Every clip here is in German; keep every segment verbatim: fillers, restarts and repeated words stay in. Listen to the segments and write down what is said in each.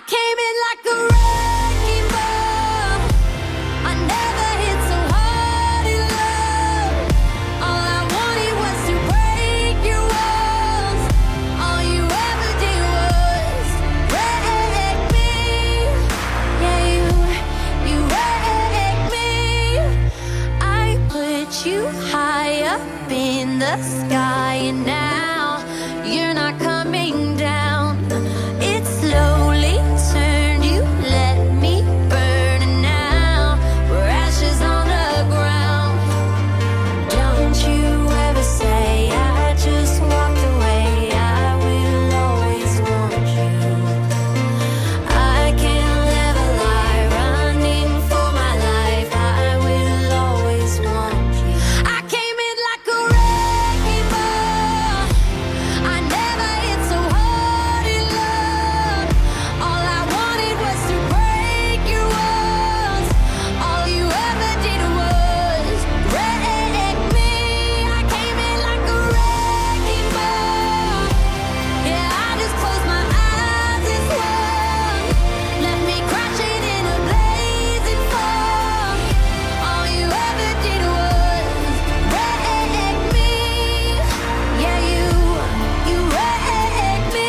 came in like a wrecking ball. I never hit so hard in love. All I wanted was to break your walls. All you ever did was wreck me. Yeah, you, you wrecked me. I put you high up in the sky, and now you're not coming down. It slowly turned, you let me burn, and now we're ashes on the ground. Don't you ever say I just walked away. I will always want you. I can't live a lie, running for my life. I will always want you. I came in like a wrecking ball. I never hit so hard in love. All I wanted was to break your walls. All you ever did was wreck me. I came in like a wrecking ball. Yeah, I just closed my eyes and swung. Left me crashing in a blazing fall. All you ever did was wreck me. Yeah, you, you wrecked me.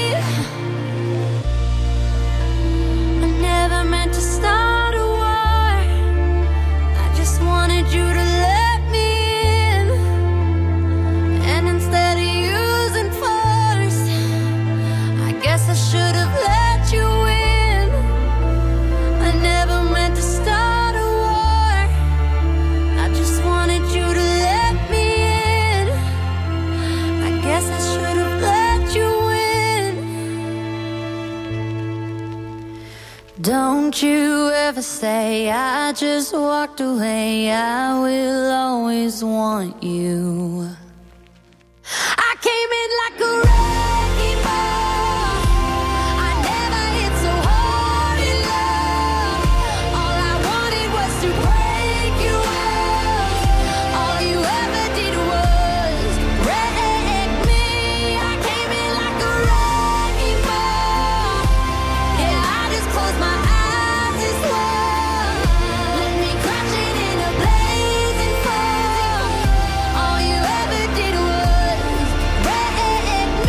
I never meant to start a war. I just wanted you to let me in. And instead of using force, I guess I should have let you in. I never meant to start a war. I just wanted you to let me in. I guess I should have let you in. Don't you ever say I just walked away. I will always want you. I came in like a wrecking ball. I never hit so hard in love. All I wanted was to break your walls. All you ever did was wreck me. I came in like a wrecking ball. Yeah, I just closed my eyes and swung. Left me crashing in a blazing fall. All you ever did was wreck me.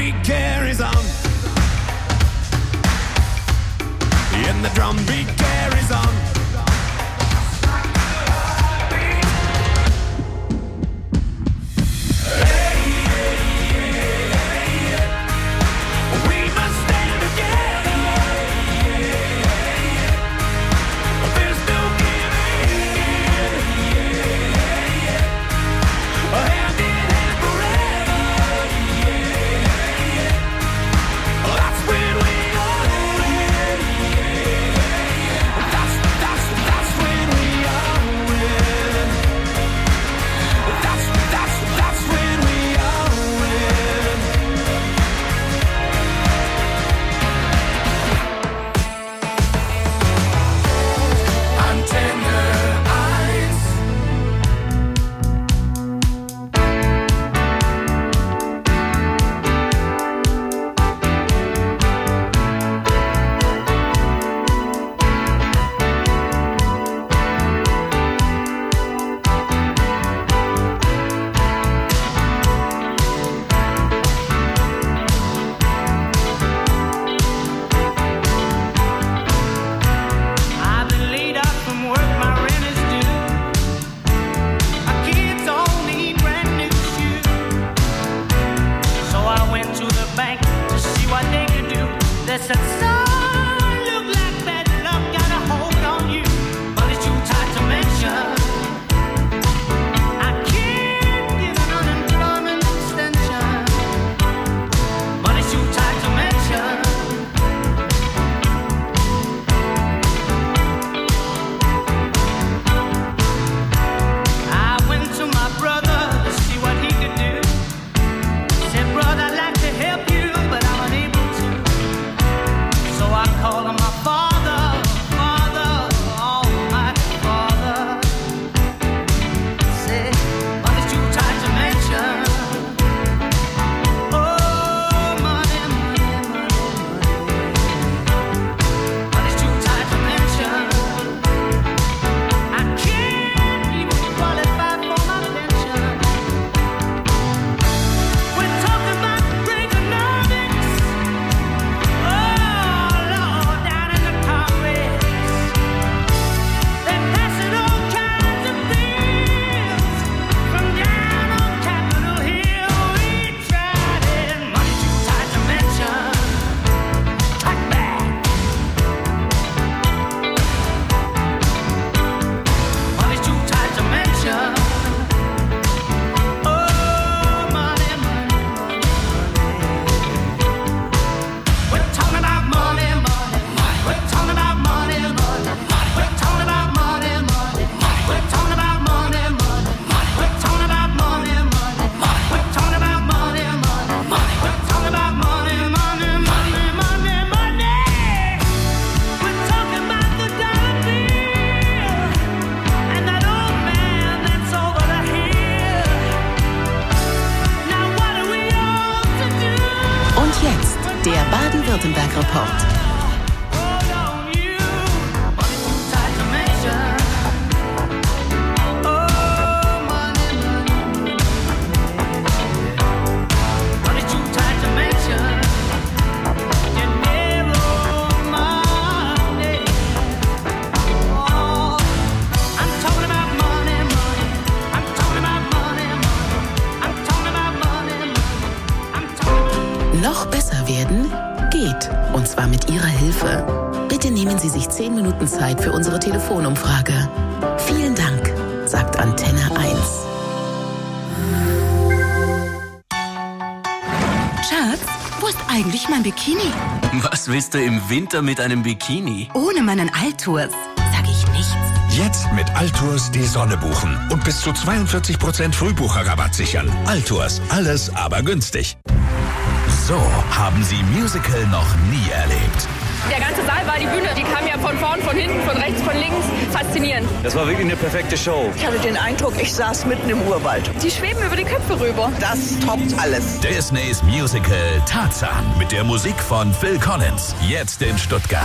beat carries on. And the drum beat carries on. Baden-Württemberg-Report. Noch besser werden? Geht. Und zwar mit Ihrer Hilfe. Bitte nehmen Sie sich zehn Minuten Zeit für unsere Telefonumfrage. Vielen Dank, sagt Antenne eins. Schatz, wo ist eigentlich mein Bikini? Was willst du im Winter mit einem Bikini? Ohne meinen Altours sag ich nichts. Jetzt mit Altours die Sonne buchen und bis zu zweiundvierzig Prozent Frühbucherrabatt sichern. Altours, alles aber günstig. So haben Sie Musical noch nie erlebt. Der ganze Saal war die Bühne, die kam ja von vorn, von hinten, von rechts, von links. Faszinierend. Das war wirklich eine perfekte Show. Ich hatte den Eindruck, ich saß mitten im Urwald. Die schweben über die Köpfe rüber. Das toppt alles. Disneys Musical Tarzan mit der Musik von Phil Collins. Jetzt in Stuttgart.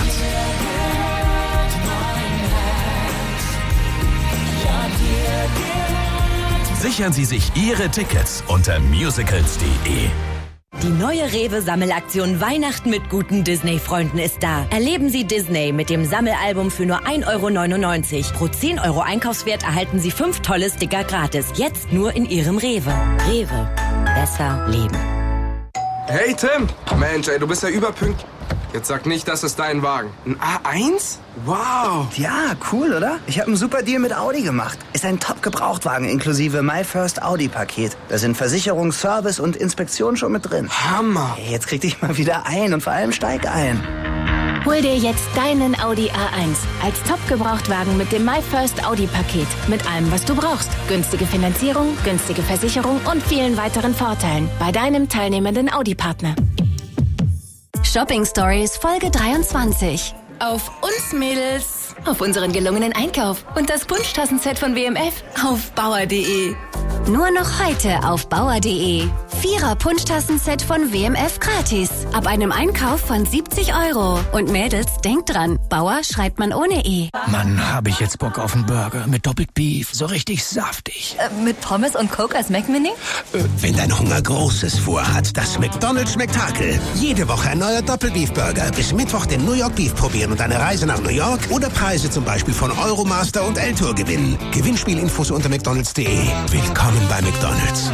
Sichern Sie sich Ihre Tickets unter musicals punkt de. Die neue Rewe-Sammelaktion Weihnachten mit guten Disney-Freunden ist da. Erleben Sie Disney mit dem Sammelalbum für nur ein Euro neunundneunzig. Pro zehn Euro Einkaufswert erhalten Sie fünf tolle Sticker gratis. Jetzt nur in Ihrem Rewe. Rewe. Besser leben. Hey Tim! Mensch, ey, du bist ja überpünktlich. Jetzt sag nicht, das ist dein Wagen. Ein A eins? Wow! Ja, cool, oder? Ich habe einen super Deal mit Audi gemacht. Ist ein Top-Gebrauchtwagen inklusive My First Audi-Paket. Da sind Versicherung, Service und Inspektion schon mit drin. Hammer! Hey, jetzt krieg dich mal wieder ein und vor allem steig ein. Hol dir jetzt deinen Audi A eins als Top-Gebrauchtwagen mit dem My First Audi-Paket. Mit allem, was du brauchst. Günstige Finanzierung, günstige Versicherung und vielen weiteren Vorteilen. Bei deinem teilnehmenden Audi-Partner. Shopping Stories Folge dreiundzwanzig. Auf uns Mädels, auf unseren gelungenen Einkauf und das Punschtassenset von W M F auf bauer punkt de. Nur noch heute auf bauer punkt de. Vierer Punschtassenset von W M F gratis. Ab einem Einkauf von siebzig Euro. Und Mädels, denkt dran, Bauer schreibt man ohne E. Mann, hab ich jetzt Bock auf einen Burger mit doppelt Beef. So richtig saftig. Äh, mit Pommes und Coke als Mac-Mini? Äh, wenn dein Hunger Großes vorhat, das McDonald's Spektakel. Jede Woche ein neuer Doppel-Beef-Burger. Bis Mittwoch den New York Beef probieren und eine Reise nach New York oder Preise zum Beispiel von Euromaster und L-Tour gewinnen. Gewinnspielinfos unter mcdonalds punkt de. Willkommen bei McDonald's.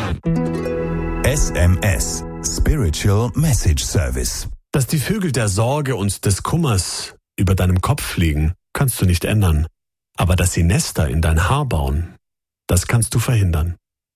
S M S, Spiritual Message Service. Dass die Vögel der Sorge und des Kummers über deinem Kopf fliegen, kannst du nicht ändern. Aber dass sie Nester in dein Haar bauen, das kannst du verhindern.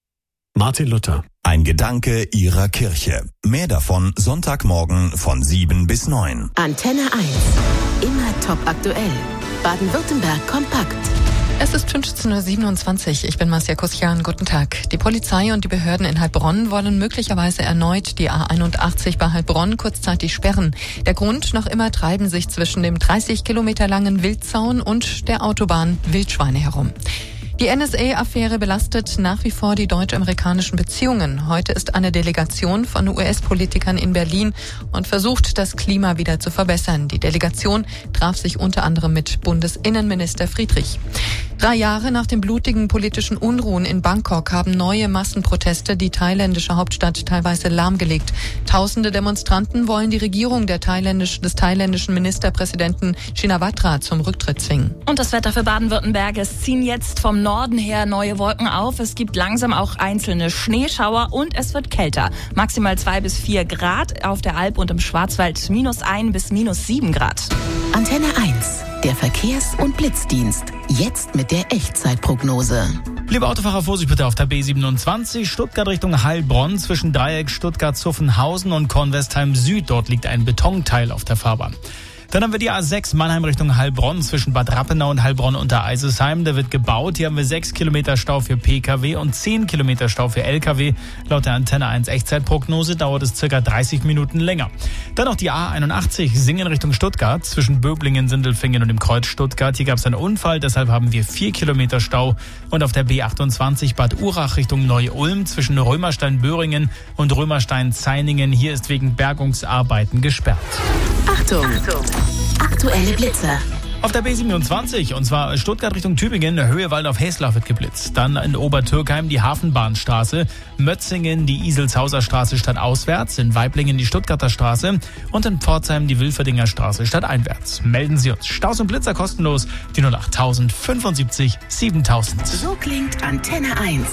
Martin Luther. Ein Gedanke Ihrer Kirche. Mehr davon Sonntagmorgen von sieben bis neun. Antenne eins. Immer top aktuell. Baden-Württemberg kompakt. Es ist fünfzehn Uhr siebenundzwanzig. Ich bin Marcia Kusian. Guten Tag. Die Polizei und die Behörden in Heilbronn wollen möglicherweise erneut die A einundachtzig bei Heilbronn kurzzeitig sperren. Der Grund: noch immer treiben sich zwischen dem dreißig Kilometer langen Wildzaun und der Autobahn Wildschweine herum. Die N S A-Affäre belastet nach wie vor die deutsch-amerikanischen Beziehungen. Heute ist eine Delegation von U S-Politikern in Berlin und versucht, das Klima wieder zu verbessern. Die Delegation traf sich unter anderem mit Bundesinnenminister Friedrich. Drei Jahre nach den blutigen politischen Unruhen in Bangkok haben neue Massenproteste die thailändische Hauptstadt teilweise lahmgelegt. Tausende Demonstranten wollen die Regierung der thailändisch, des thailändischen Ministerpräsidenten Shinawatra zum Rücktritt zwingen. Und das Wetter für Baden-Württemberg: Es ziehen jetzt vom Norden her neue Wolken auf. Es gibt langsam auch einzelne Schneeschauer und es wird kälter. Maximal zwei bis vier Grad, auf der Alp und im Schwarzwald minus ein bis minus sieben Grad. Antenne eins, der Verkehrs- und Blitzdienst. Jetzt mit der Echtzeitprognose. Liebe Autofahrer, Vorsicht bitte auf der B siebenundzwanzig, Stuttgart Richtung Heilbronn, zwischen Dreieck Stuttgart-Zuffenhausen und Kornwestheim Süd. Dort liegt ein Betonteil auf der Fahrbahn. Dann haben wir die A sechs Mannheim Richtung Heilbronn zwischen Bad Rappenau und Heilbronn unter Eisesheim. Da wird gebaut. Hier haben wir sechs Kilometer Stau für Pkw und zehn Kilometer Stau für Lkw. Laut der Antenne eins Echtzeitprognose dauert es circa dreißig Minuten länger. Dann noch die A einundachtzig Singen Richtung Stuttgart zwischen Böblingen, Sindelfingen und dem Kreuz Stuttgart. Hier gab es einen Unfall, deshalb haben wir vier Kilometer Stau. Und auf der B achtundzwanzig Bad Urach Richtung Neu-Ulm zwischen Römerstein-Böhringen und Römerstein-Zeiningen. Hier ist wegen Bergungsarbeiten gesperrt. Achtung! Achtung. Aktuelle Blitzer. Auf der B siebenundzwanzig, und zwar Stuttgart Richtung Tübingen, Höhe Waldorf-Heslau wird geblitzt. Dann in Obertürkheim die Hafenbahnstraße, Mötzingen die Iselshauser Straße stadtauswärts, in Waiblingen die Stuttgarter Straße und in Pforzheim die Wilferdinger Straße stadteinwärts. Melden Sie uns. Staus und Blitzer kostenlos, die null acht null fünfundsiebzig siebentausend. So klingt Antenne eins.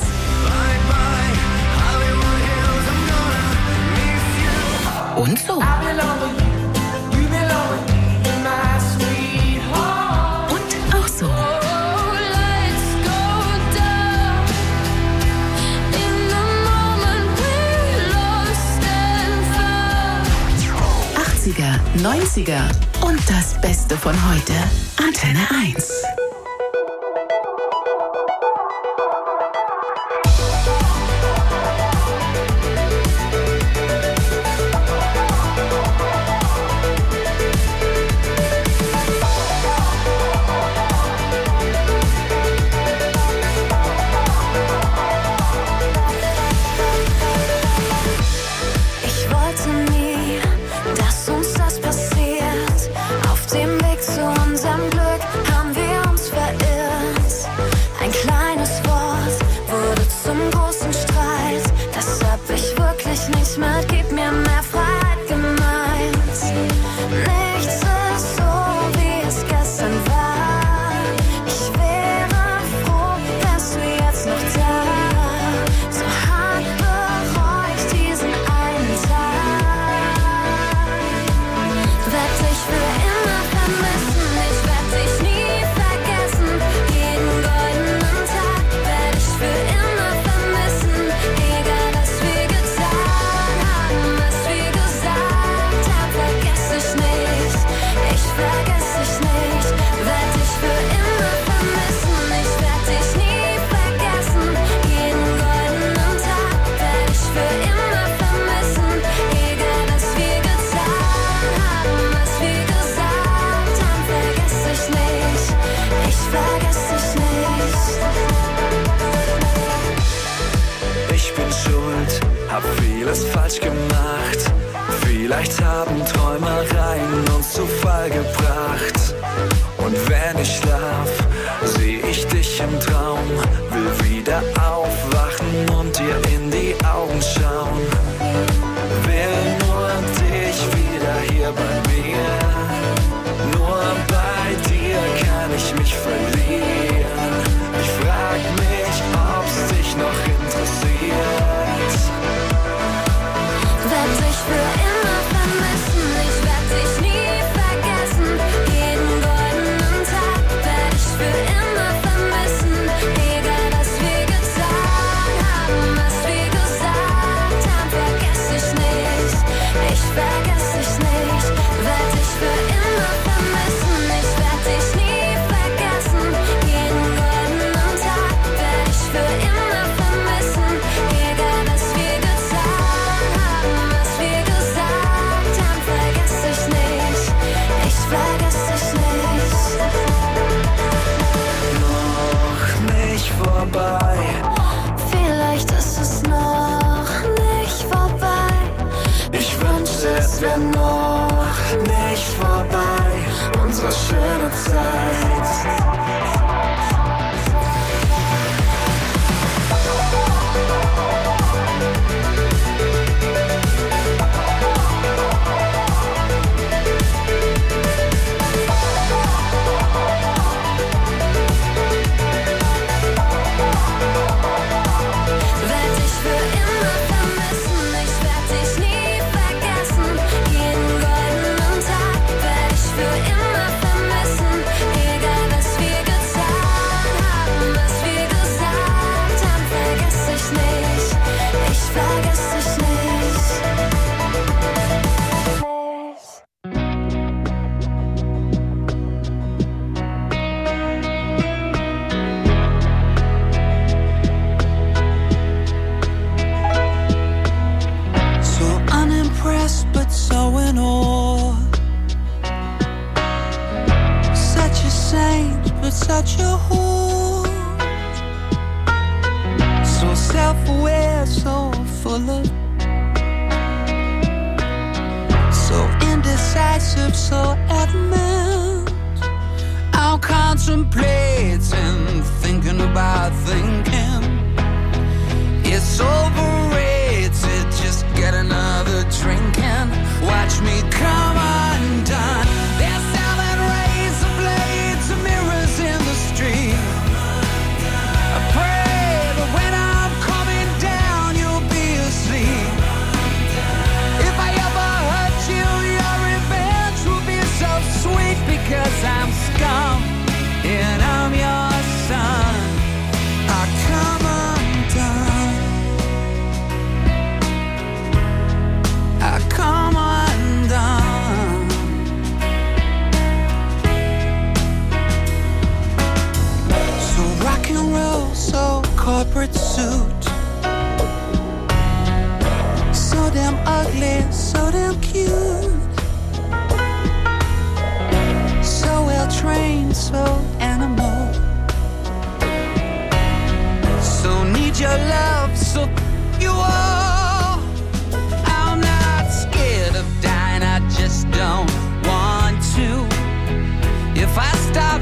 Und so. achtziger, neunziger und das Beste von heute. Antenne eins. Ich wollte nie, dass uns das passiert. Auf dem Weg zu unserem Glück haben wir uns Vielleicht haben Träumereien uns zu Fall gebracht. Und wenn ich schlaf, seh ich dich im Traum. Will wieder aufwachen und dir in die Augen schauen. Will nur dich wieder hier bei mir. Nur bei dir kann ich mich verlieren. Ich frag mich, ob's dich noch interessiert. Werd dich für immer vermissen, ich werd dich nie vergessen. Jeden goldenen Tag werd ich für immer vermissen. Egal was wir getan haben, was wir gesagt haben, vergess ich nicht. Ich vergess dich nicht. Werd dich für immer vermissen, ich werd dich nie vergessen. Jeden goldenen Tag werd ich für immer vermissen. Egal was wir getan haben, was wir gesagt haben, vergess ich nicht. Ich vergess dich nicht. Noch nicht vorbei. Vielleicht ist es noch nicht vorbei. Ich wünschte, es wär noch nicht vorbei. Unsere schöne Zeit. Werd dich für immer vermissen, ich werd dich nie vergessen. Jeden goldenen Tag werd ich für immer vermissen. Egal was wir getan haben, was wir gesagt haben, vergess ich nicht. Ich vergess dich nicht. So unimpressed but so in awe. Such a saint but such a whore. So self-aware, so full of. So indecisive, so adamant. I'm contemplating, thinking about thinking. It's overrated, just get another drink and watch me come undone. They're selling razor blades and mirrors in the street. I pray that when I'm coming down, you'll be asleep. If I ever hurt you, your revenge will be so sweet because I'm scum and I'm your son. I come undone. I come undone. So rock and roll, so corporate suit. So damn ugly, so damn cute. So well trained, so animal. So need your love, so you are. I'm not scared of dying, I just don't want to. If I stop